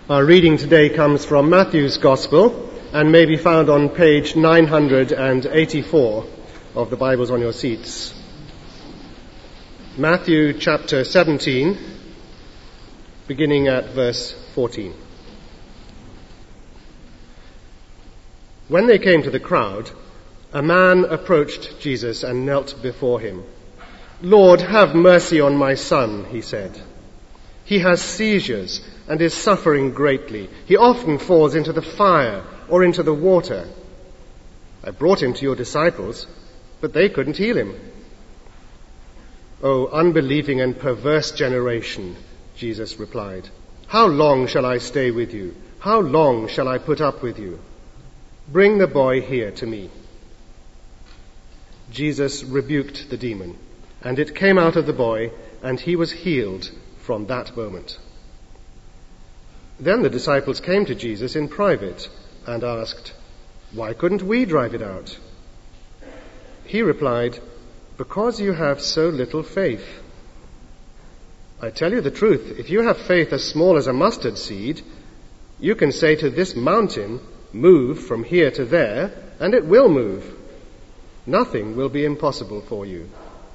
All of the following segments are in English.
Our reading today comes from Matthew's Gospel and may be found on page 984 of the Bibles on your seats. Matthew chapter 17, beginning at verse 14. When they came to the crowd, a man approached Jesus and knelt before him. "Lord, have mercy on my son," he said. "He has seizures and is suffering greatly. He often falls into the fire or into the water. I brought him to your disciples, but they couldn't heal him." "O unbelieving and perverse generation," Jesus replied, "how long shall I stay with you? How long shall I put up with you? Bring the boy here to me." Jesus rebuked the demon, and it came out of the boy, and he was healed from that moment. Then the disciples came to Jesus in private and asked, "Why couldn't we drive it out?" He replied, "Because you have so little faith. I tell you the truth, if you have faith as small as a mustard seed, you can say to this mountain, 'Move from here to there,' and it will move. Nothing will be impossible for you."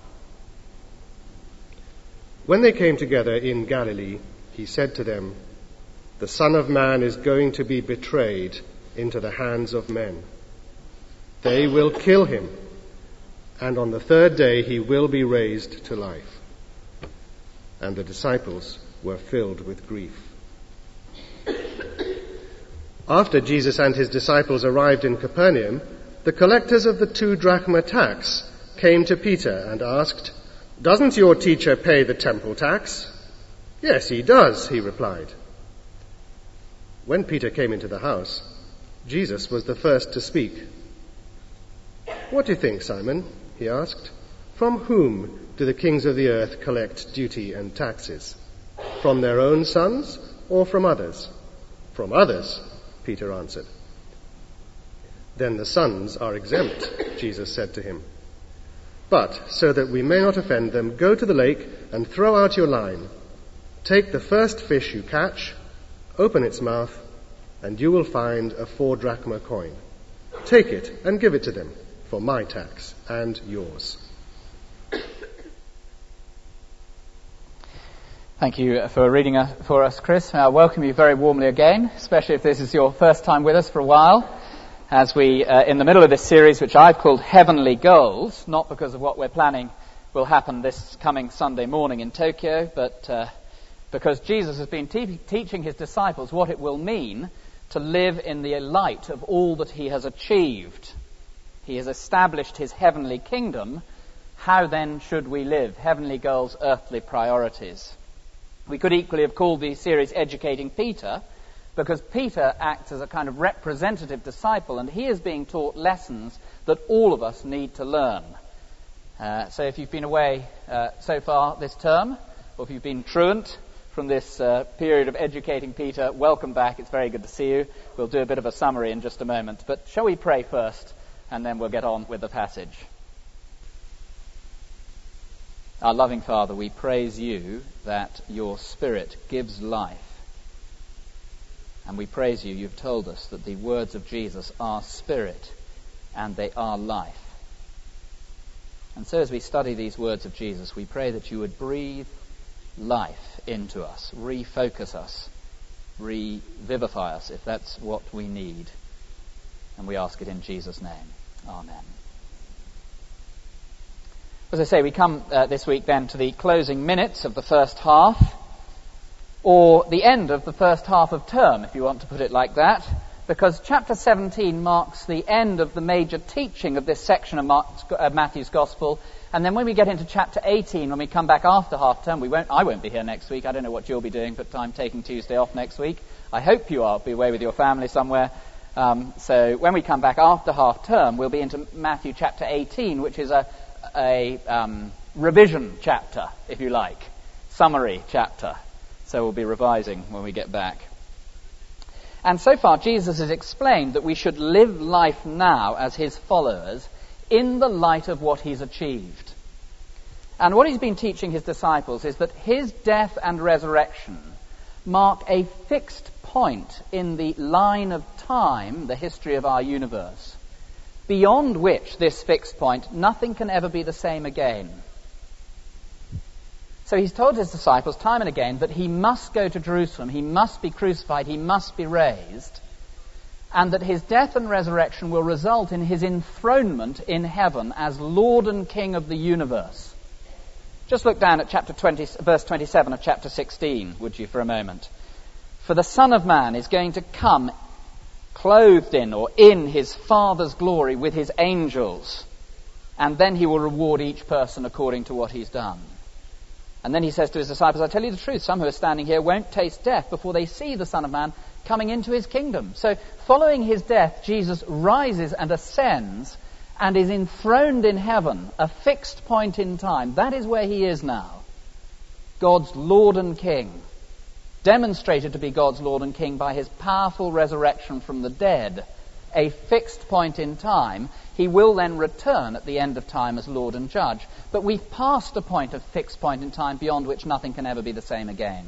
When they came together in Galilee, he said to them, "The Son of Man is going to be betrayed into the hands of men. They will kill him, and on the third day he will be raised to life." And the disciples were filled with grief. After Jesus and his disciples arrived in Capernaum, the collectors of the 2 drachma tax came to Peter and asked, "Doesn't your teacher pay the temple tax?" "Yes, he does," he replied. When Peter came into the house, Jesus was the first to speak. "What do you think, Simon?" he asked. "From whom do the kings of the earth collect duty and taxes? From their own sons or from others?" "From others," Peter answered. "Then the sons are exempt," Jesus said to him. "But so that we may not offend them, go to the lake and throw out your line. Take the first fish you catch, open its mouth, and you will find a 4 drachma coin. Take it and give it to them for my tax and yours." Thank you for reading for us, Chris. I welcome you very warmly again, especially if this is your first time with us for a while, as we, in the middle of this series, which I've called Heavenly Goals, not because of what we're planning will happen this coming Sunday morning in Tokyo, but because Jesus has been teaching his disciples what it will mean to live in the light of all that he has achieved. He has established his heavenly kingdom. How then should we live? Heavenly goals, earthly priorities. We could equally have called the series Educating Peter, because Peter acts as a kind of representative disciple, and he is being taught lessons that all of us need to learn. So if you've been away so far this term, or if you've been truant from this period of Educating Peter, welcome back. It's very good to see you. We'll do a bit of a summary in just a moment. But shall we pray first, and then we'll get on with the passage. Our loving Father, we praise you that your Spirit gives life. And we praise you, you've told us that the words of Jesus are spirit and they are life. And so as we study these words of Jesus, we pray that you would breathe life into us, refocus us, revivify us, if that's what we need. And we ask it in Jesus' name. Amen. As I say, we come this week then to the closing minutes of the first half, or the end of the first half of term, if you want to put it like that, because chapter 17 marks the end of the major teaching of this section of Matthew's Gospel, and then when we get into chapter 18, when we come back after half term, I won't be here next week. I don't know what you'll be doing, but I'm taking Tuesday off next week. I hope you are. Be away with your family somewhere. So when we come back after half term, we'll be into Matthew chapter 18, which is a revision chapter, if you like, summary chapter. So we'll be revising when we get back. And so far, Jesus has explained that we should live life now as his followers in the light of what he's achieved. And what he's been teaching his disciples is that his death and resurrection mark a fixed point in the line of time, the history of our universe, beyond which this fixed point, nothing can ever be the same again. So he's told his disciples time and again that he must go to Jerusalem, he must be crucified, he must be raised, and that his death and resurrection will result in his enthronement in heaven as Lord and King of the universe. Just look down at verse 27 of chapter 16, would you, for a moment. For the Son of Man is going to come clothed in or in his Father's glory with his angels, and then he will reward each person according to what he's done. And then he says to his disciples, I tell you the truth, some who are standing here won't taste death before they see the Son of Man coming into his kingdom. So following his death, Jesus rises and ascends and is enthroned in heaven, a fixed point in time. That is where he is now. God's Lord and King, demonstrated to be God's Lord and King by his powerful resurrection from the dead, a fixed point in time. He will then return at the end of time as Lord and Judge. But we've passed a point of fixed point in time beyond which nothing can ever be the same again.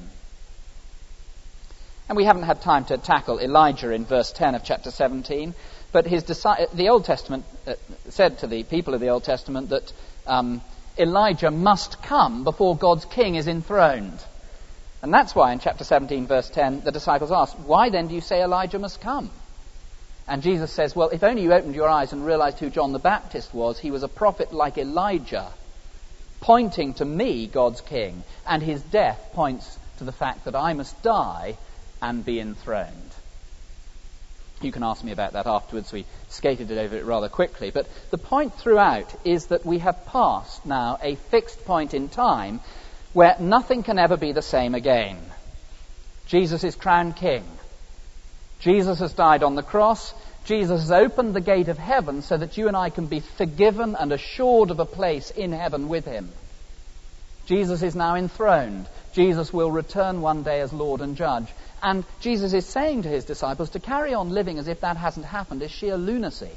And we haven't had time to tackle Elijah in verse 10 of chapter 17, but the Old Testament said to the people of the Old Testament that Elijah must come before God's king is enthroned. And that's why in chapter 17, verse 10, the disciples asked, why then do you say Elijah must come? And Jesus says, well, if only you opened your eyes and realized who John the Baptist was, he was a prophet like Elijah, pointing to me, God's king, and his death points to the fact that I must die and be enthroned. You can ask me about that afterwards. We skated over it rather quickly. But the point throughout is that we have passed now a fixed point in time where nothing can ever be the same again. Jesus is crowned king. Jesus has died on the cross. Jesus has opened the gate of heaven so that you and I can be forgiven and assured of a place in heaven with him. Jesus is now enthroned. Jesus will return one day as Lord and Judge. And Jesus is saying to his disciples to carry on living as if that hasn't happened is sheer lunacy.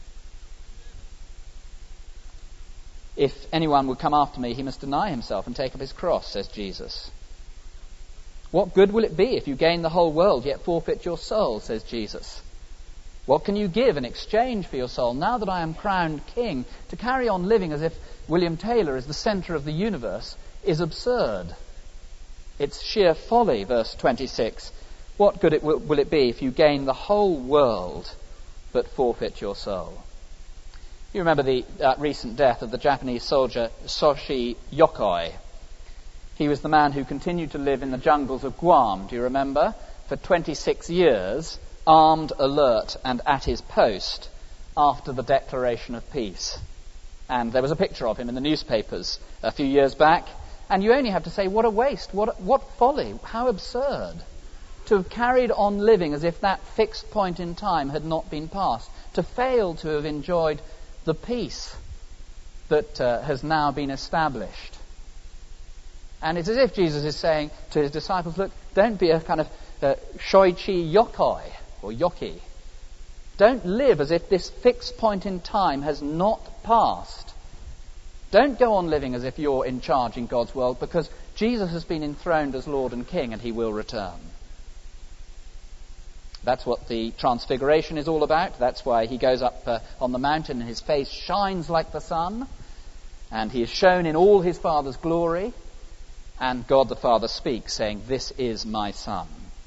If anyone would come after me, he must deny himself and take up his cross, says Jesus. What good will it be if you gain the whole world yet forfeit your soul, says Jesus. What can you give in exchange for your soul? Now that I am crowned king, to carry on living as if William Taylor is the centre of the universe is absurd. It's sheer folly, verse 26. What good will it be if you gain the whole world but forfeit your soul? You remember the recent death of the Japanese soldier Soshi Yokoi. He was the man who continued to live in the jungles of Guam, do you remember? For 26 years, armed, alert, and at his post after the declaration of peace. And there was a picture of him in the newspapers a few years back. And you only have to say, what a waste, what folly, how absurd to have carried on living as if that fixed point in time had not been passed, to fail to have enjoyed the peace that has now been established. And it's as if Jesus is saying to his disciples, look, don't be a kind of Shoichi Yokoi or Yoki. Don't live as if this fixed point in time has not passed. Don't go on living as if you're in charge in God's world, because Jesus has been enthroned as Lord and King and he will return. That's what the Transfiguration is all about. That's why he goes up on the mountain and his face shines like the sun. And he is shown in all his Father's glory. And God the Father speaks, saying, this is my Son.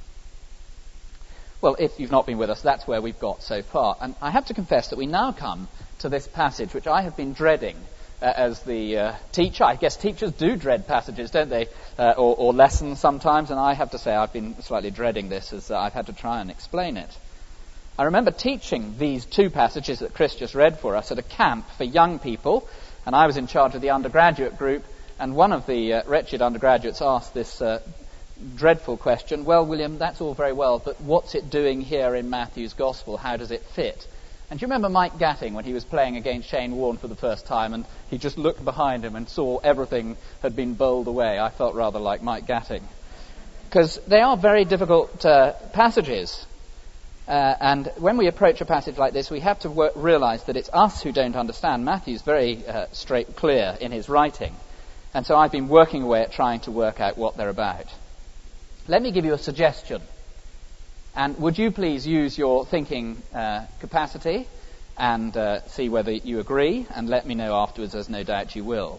Well, if you've not been with us, that's where we've got so far. And I have to confess that we now come to this passage, which I have been dreading as the teacher. I guess teachers do dread passages, don't they? Or lessons sometimes. And I have to say I've been slightly dreading this as I've had to try and explain it. I remember teaching these two passages that Chris just read for us at a camp for young people. And I was in charge of the undergraduate group. And one of the wretched undergraduates asked this dreadful question, well, William, that's all very well, but what's it doing here in Matthew's Gospel? How does it fit? And do you remember Mike Gatting when he was playing against Shane Warne for the first time and he just looked behind him and saw everything had been bowled away? I felt rather like Mike Gatting. Because they are very difficult passages. And when we approach a passage like this, we have to realize that it's us who don't understand. Matthew's very clear in his writing. And so I've been working away at trying to work out what they're about. Let me give you a suggestion. And would you please use your thinking capacity and see whether you agree, and let me know afterwards, as no doubt you will.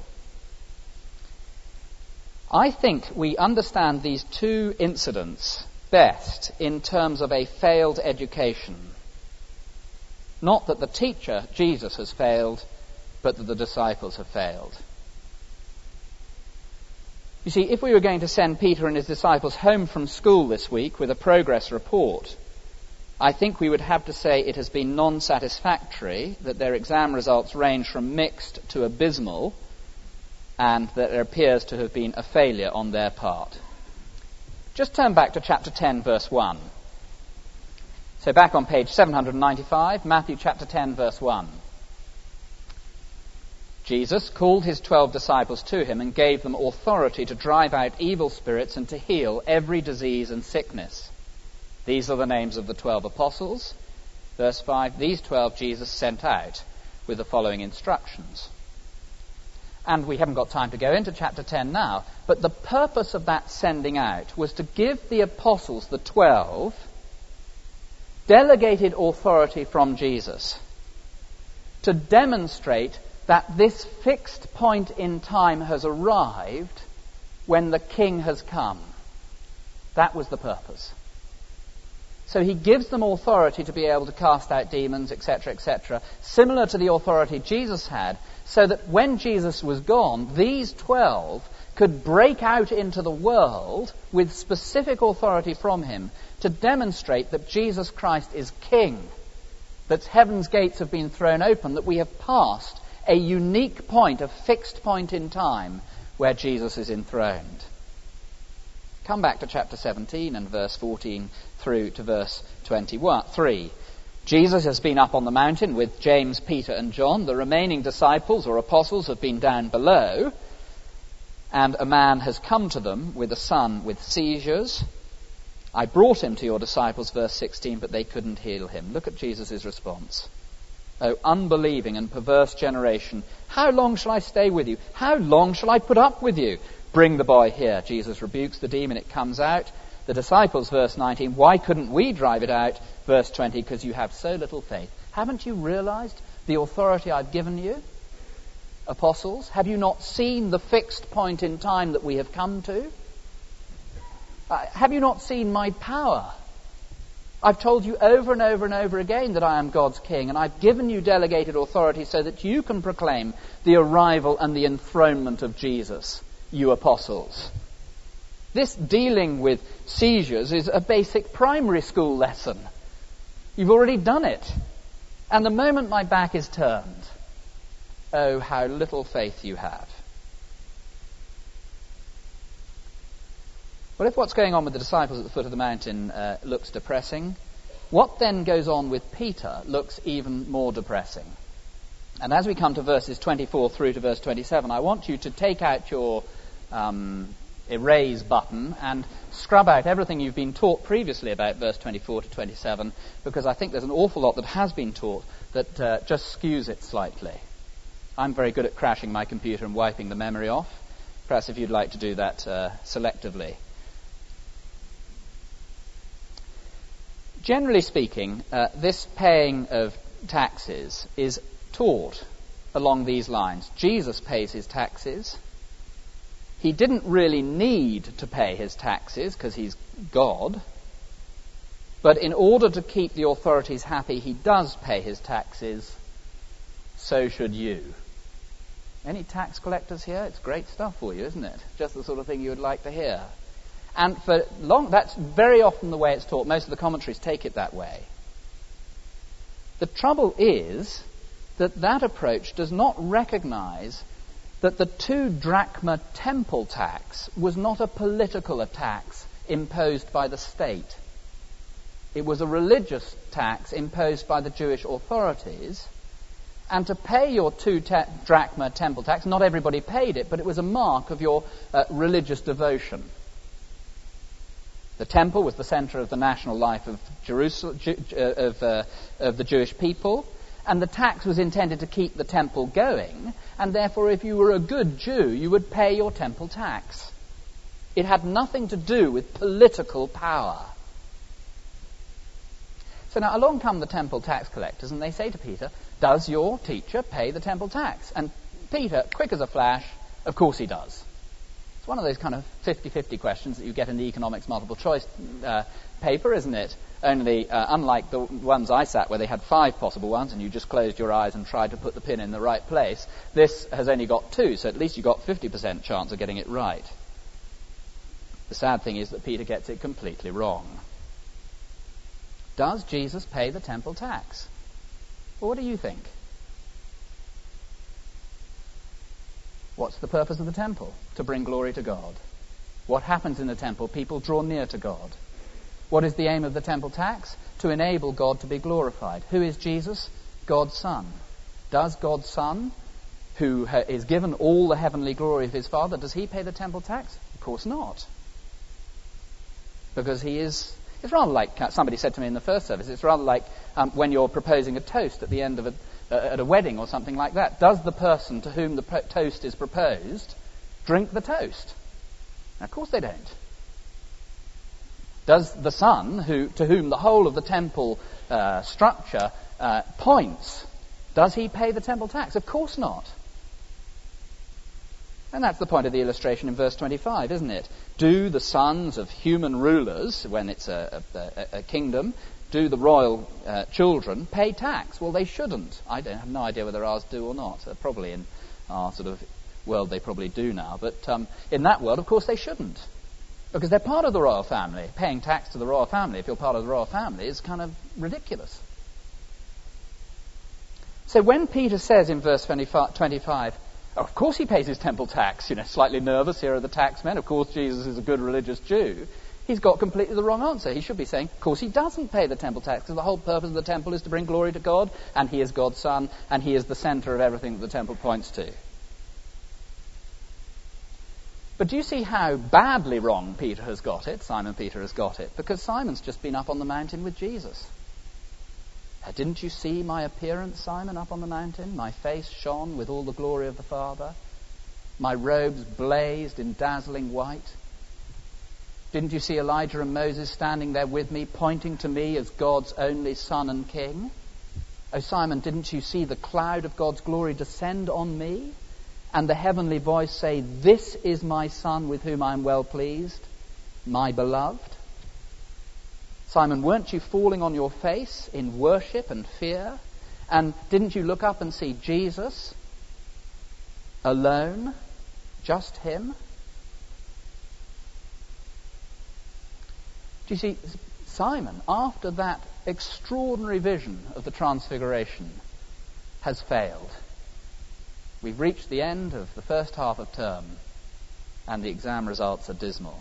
I think we understand these two incidents best in terms of a failed education. Not that the teacher, Jesus, has failed, but that the disciples have failed. You see, if we were going to send Peter and his disciples home from school this week with a progress report, I think we would have to say it has been non-satisfactory, that their exam results range from mixed to abysmal, and that there appears to have been a failure on their part. Just turn back to chapter 10, verse 1. So back on page 795, Matthew chapter 10, verse 1. Jesus called his 12 disciples to him and gave them authority to drive out evil spirits and to heal every disease and sickness. These are the names of the 12 apostles. Verse 5, these 12 Jesus sent out with the following instructions. And we haven't got time to go into chapter 10 now, but the purpose of that sending out was to give the apostles, the 12, delegated authority from Jesus to demonstrate that this fixed point in time has arrived when the King has come. That was the purpose. So he gives them authority to be able to cast out demons, etc., similar to the authority Jesus had, so that when Jesus was gone, these 12 could break out into the world with specific authority from him to demonstrate that Jesus Christ is King, that heaven's gates have been thrown open, that we have passed a unique point, a fixed point in time where Jesus is enthroned. Come back to chapter 17 and verse 14 through to verse 23. Jesus has been up on the mountain with James, Peter and John. The remaining disciples or apostles have been down below. And a man has come to them with a son with seizures. I brought him to your disciples, verse 16, but they couldn't heal him. Look at Jesus' response. O unbelieving and perverse generation, how long shall I stay with you? How long shall I put up with you? Bring the boy here. Jesus rebukes the demon, it comes out. The disciples, verse 19, why couldn't we drive it out? Verse 20, because you have so little faith. Haven't you realized the authority I've given you? Apostles, have you not seen the fixed point in time that we have come to? Have you not seen my power? I've told you over and over and over again that I am God's King, and I've given you delegated authority so that you can proclaim the arrival and the enthronement of Jesus, you apostles. This dealing with seizures is a basic primary school lesson. You've already done it. And the moment my back is turned, oh, how little faith you have. Well, if what's going on with the disciples at the foot of the mountain looks depressing, what then goes on with Peter looks even more depressing. And as we come to verses 24 through to verse 27, I want you to take out your erase button and scrub out everything you've been taught previously about verse 24 to 27, because I think there's an awful lot that has been taught that just skews it slightly. I'm very good at crashing my computer and wiping the memory off. Perhaps if you'd like to do that selectively. Generally speaking, this paying of taxes is taught along these lines. Jesus pays his taxes. He didn't really need to pay his taxes because he's God. But in order to keep the authorities happy, he does pay his taxes. So should you. Any tax collectors here? It's great stuff for you, isn't it? Just the sort of thing you would like to hear. And for long, that's very often the way it's taught. Most of the commentaries take it that way. The trouble is that that approach does not recognize that the 2 drachma temple tax was not a political tax imposed by the state. It was a religious tax imposed by the Jewish authorities. And to pay your 2 drachma temple tax, not everybody paid it, but it was a mark of your religious devotion. The temple was the center of the national life of Jerusalem, of the Jewish people, and the tax was intended to keep the temple going, and therefore if you were a good Jew, you would pay your temple tax. It had nothing to do with political power. So now along come the temple tax collectors, and they say to Peter, does your teacher pay the temple tax? And Peter, quick as a flash, of course he does. It's one of those kind of 50-50 questions that you get in the economics multiple choice paper, isn't it? Only, unlike the ones I sat where they had 5 possible ones and you just closed your eyes and tried to put the pin in the right place, this has only got 2, so at least you got 50% chance of getting it right. The sad thing is that Peter gets it completely wrong. Does Jesus pay the temple tax? Well, what do you think? What's the purpose of the temple? To bring glory to God. What happens in the temple? People draw near to God. What is the aim of the temple tax? To enable God to be glorified. Who is Jesus? God's Son. Does God's Son, who is given all the heavenly glory of his Father, does he pay the temple tax? Of course not. Because he is... It's rather like, somebody said to me in the first service, it's rather like when you're proposing a toast at the end of at a wedding or something like that. Does the person to whom the toast is proposed drink the toast? Now, of course they don't. Does the Son, to whom the whole of the temple structure points, does he pay the temple tax? Of course not. And that's the point of the illustration in verse 25, isn't it? Do the sons of human rulers, when it's a kingdom, do the royal children pay tax? Well, they shouldn't. I have no idea whether ours do or not. Probably in our sort of world they probably do now. But in that world, of course, they shouldn't. Because they're part of the royal family. Paying tax to the royal family, if you're part of the royal family, is kind of ridiculous. So when Peter says in verse 25, of course he pays his temple tax, slightly nervous, here are the taxmen, of course Jesus is a good religious Jew, he's got completely the wrong answer. He should be saying, of course he doesn't pay the temple tax, because the whole purpose of the temple is to bring glory to God, and he is God's Son, and he is the centre of everything that the temple points to. But do you see how badly wrong Peter has got it, Simon Peter has got it? Because Simon's just been up on the mountain with Jesus. Didn't you see my appearance, Simon, up on the mountain? My face shone with all the glory of the Father. My robes blazed in dazzling white. Didn't you see Elijah and Moses standing there with me, pointing to me as God's only Son and King? Oh, Simon, didn't you see the cloud of God's glory descend on me? And the heavenly voice say, this is my Son with whom I am well pleased, my beloved. Simon, weren't you falling on your face in worship and fear? And didn't you look up and see Jesus alone? Just him? Do you see, Simon, after that extraordinary vision of the Transfiguration, has failed. We've reached the end of the first half of term, and the exam results are dismal.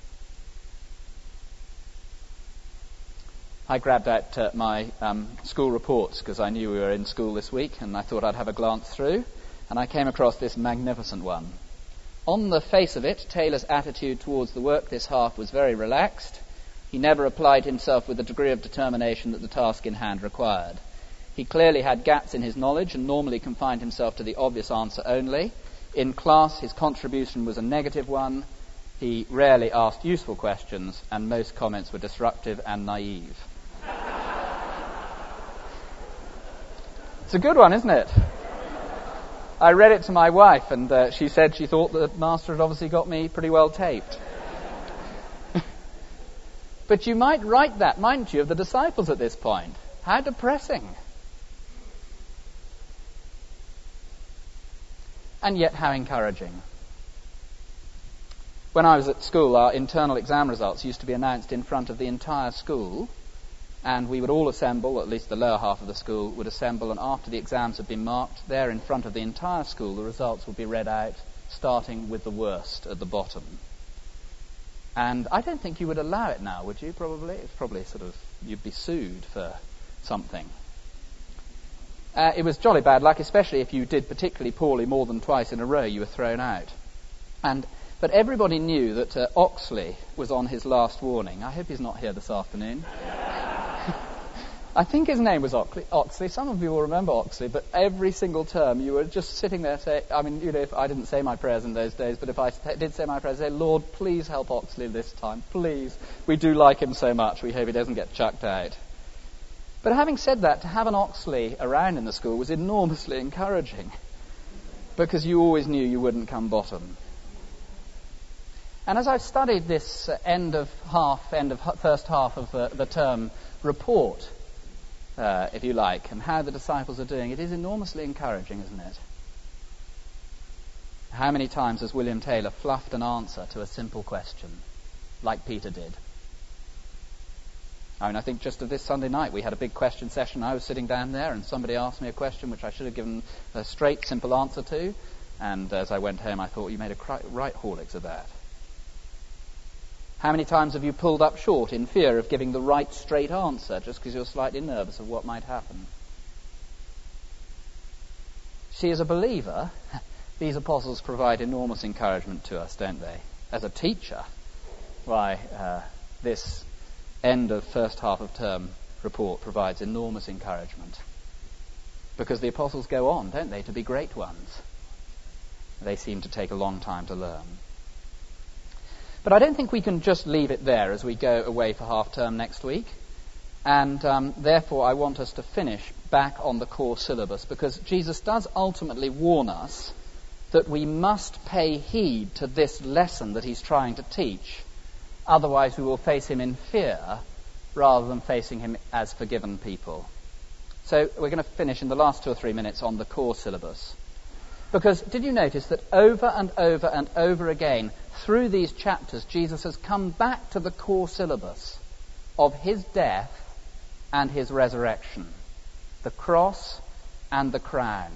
I grabbed out my school reports because I knew we were in school this week, and I thought I'd have a glance through, and I came across this magnificent one. On the face of it, Taylor's attitude towards the work this half was very relaxed. He never applied himself with the degree of determination that the task in hand required. He clearly had gaps in his knowledge and normally confined himself to the obvious answer only. In class, his contribution was a negative one. He rarely asked useful questions, and most comments were disruptive and naive. It's a good one, isn't it? I read it to my wife, and she said she thought the master had obviously got me pretty well taped. But you might write that, mightn't you, of the disciples at this point? How depressing. And yet how encouraging. When I was at school, our internal exam results used to be announced in front of the entire school, and we would all assemble, at least the lower half of the school would assemble, and after the exams had been marked, there in front of the entire school, the results would be read out, starting with the worst at the bottom. And I don't think you would allow it now, would you, probably? It's probably you'd be sued for something. It was jolly bad luck, especially if you did particularly poorly more than twice in a row, you were thrown out. But everybody knew that Oxley was on his last warning. I hope he's not here this afternoon. I think his name was Oxley. Some of you will remember Oxley, but every single term you were just sitting there saying, if I didn't say my prayers in those days, but if I did say my prayers, I'd say, Lord, please help Oxley this time. Please. We do like him so much. We hope he doesn't get chucked out. But having said that, to have an Oxley around in the school was enormously encouraging, because you always knew you wouldn't come bottom. And as I've studied this end of first half of the term report, if you like, and how the disciples are doing, it is enormously encouraging, isn't it? How many times has William Taylor fluffed an answer to a simple question, like Peter did? I think just of this Sunday night we had a big question session. I was sitting down there and somebody asked me a question which I should have given a straight, simple answer to, and as I went home I thought, you made a right Horlicks of that. How many times have you pulled up short in fear of giving the right straight answer just because you're slightly nervous of what might happen? See, as a believer, these apostles provide enormous encouragement to us, don't they? As a teacher, this end of first half of term report provides enormous encouragement. Because the apostles go on, don't they, to be great ones. They seem to take a long time to learn. But I don't think we can just leave it there as we go away for half-term next week. And therefore I want us to finish back on the core syllabus, because Jesus does ultimately warn us that we must pay heed to this lesson that he's trying to teach. Otherwise we will face him in fear rather than facing him as forgiven people. So we're going to finish in the last 2 or 3 minutes on the core syllabus. Because did you notice that over and over and over again through these chapters, Jesus has come back to the core syllabus of his death and his resurrection, the cross and the crown.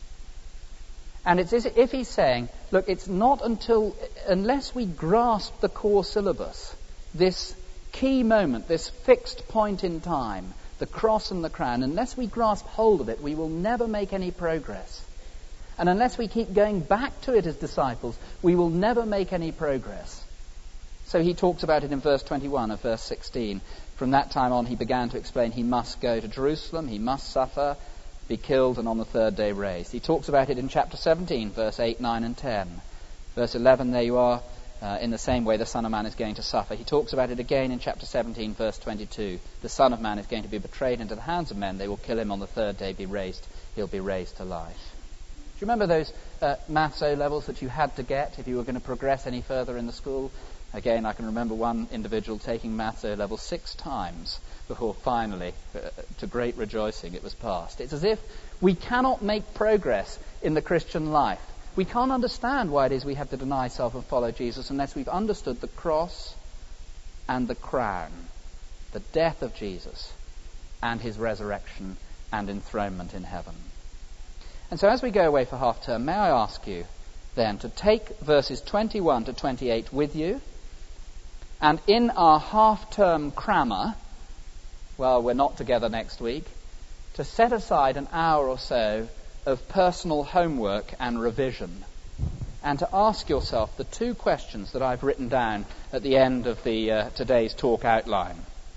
And it's as if he's saying, look, it's not unless we grasp the core syllabus, this key moment, this fixed point in time, the cross and the crown, unless we grasp hold of it, we will never make any progress. And unless we keep going back to it as disciples, we will never make any progress. So he talks about it in verse 21 of verse 16. From that time on, he began to explain he must go to Jerusalem, he must suffer, be killed, and on the third day raised. He talks about it in chapter 17, verse 8, 9, and 10. Verse 11, there you are, in the same way the Son of Man is going to suffer. He talks about it again in chapter 17, verse 22. The Son of Man is going to be betrayed into the hands of men. They will kill him on the third day, he'll be raised to life. Do you remember those maths O-levels that you had to get if you were going to progress any further in the school? Again, I can remember one individual taking maths O-level 6 times before finally, to great rejoicing, it was passed. It's as if we cannot make progress in the Christian life. We can't understand why it is we have to deny self and follow Jesus unless we've understood the cross and the crown, the death of Jesus and his resurrection and enthronement in heaven. And so as we go away for half term, may I ask you then to take verses 21 to 28 with you, and in our half term crammer, while we're not together next week, to set aside an hour or so of personal homework and revision, and to ask yourself the 2 questions that I've written down at the end of the today's talk outline.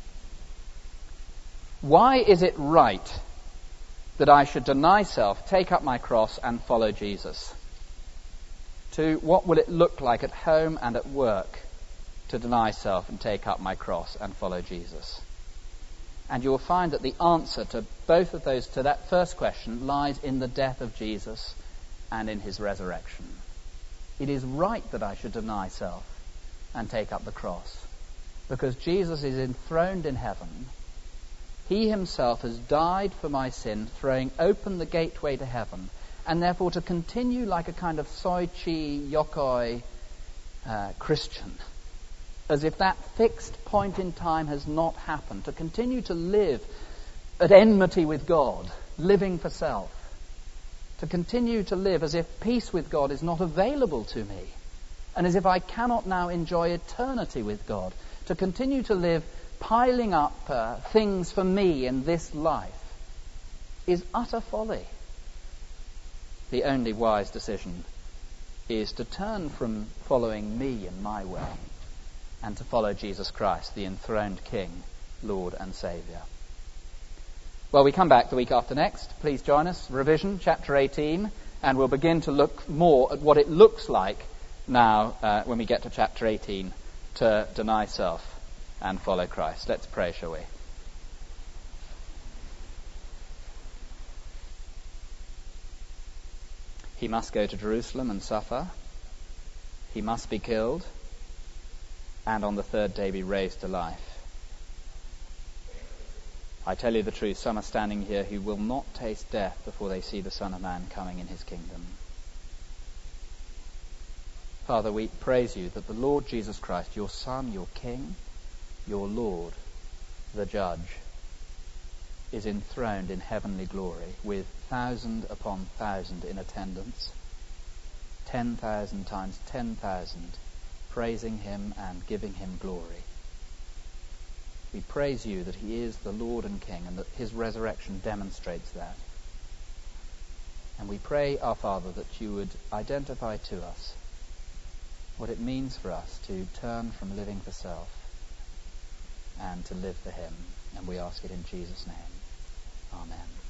Why is it right that I should deny self, take up my cross, and follow Jesus? 2, what will it look like at home and at work to deny self and take up my cross and follow Jesus? And you will find that the answer to both of those, to that first question, lies in the death of Jesus and in his resurrection. It is right that I should deny self and take up the cross, because Jesus is enthroned in heaven. He himself has died for my sin, throwing open the gateway to heaven, and therefore to continue like a kind of soichi yokoi Christian, as if that fixed point in time has not happened, to continue to live at enmity with God, living for self, to continue to live as if peace with God is not available to me, and as if I cannot now enjoy eternity with God, to continue to live piling up things for me in this life, is utter folly. The only wise decision is to turn from following me and my way and to follow Jesus Christ, the enthroned King, Lord and Saviour. Well, we come back the week after next. Please join us. Revision, chapter 18, and we'll begin to look more at what it looks like now when we get to chapter 18 to deny self and follow Christ. Let's pray, shall we? He must go to Jerusalem and suffer. He must be killed, and on the third day be raised to life. I tell you the truth, some are standing here who will not taste death before they see the Son of Man coming in his kingdom. Father, we praise you that the Lord Jesus Christ, your Son, your King, your Lord, the Judge, is enthroned in heavenly glory with 1,000 upon 1,000 in attendance, 10,000 times 10,000, praising him and giving him glory. We praise you that he is the Lord and King and that his resurrection demonstrates that. And we pray, our Father, that you would identify to us what it means for us to turn from living for self and to live for him. And we ask it in Jesus' name. Amen.